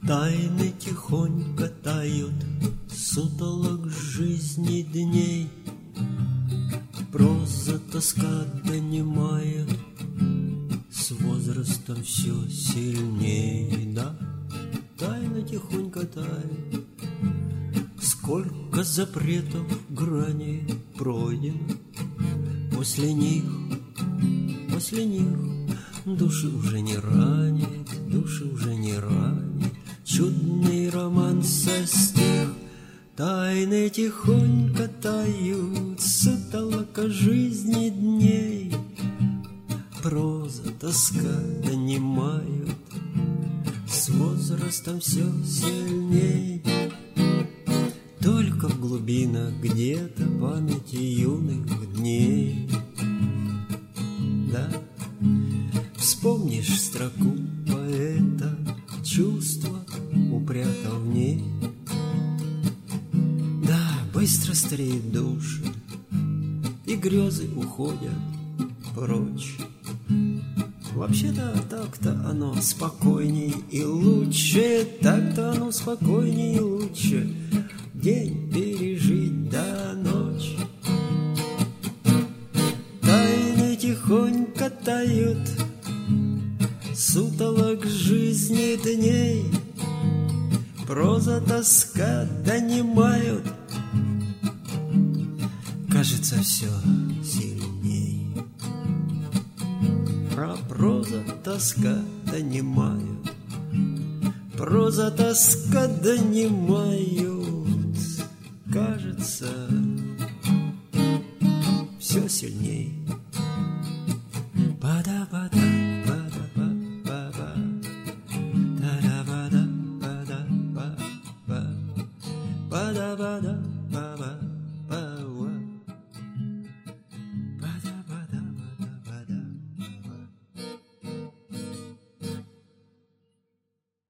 Тайны тихонько тают сутолок жизни дней. Проза, тоска донимает, с возрастом все сильней, да. Тайна тихонько тает, сколько запретов граней пройдено. После них души уже не ранит, души уже не ранит. Чудный романс стих. Тайны тихонько тают, сутолока жизни дней. Проза, тоска донимают, с возрастом все сильней. Только в глубинах где-то памяти юных дней, да, вспомнишь строку поэта, чувство упрятал в ней. Да, быстро стареют души, и грезы уходят прочь. Вообще-то так-то оно спокойней и лучше, так-то оно спокойней и лучше день пережить до ночи. Тайны тихонько тают, сутолок жизни дней. Проза, тоска донимают, кажется, все сильней. А проза, тоска донимают, проза, тоска донимают, кажется, все сильней. Бада-бада, бада-ба-ба-ба, да-да-бада, бада-ба-ба, бада-бада.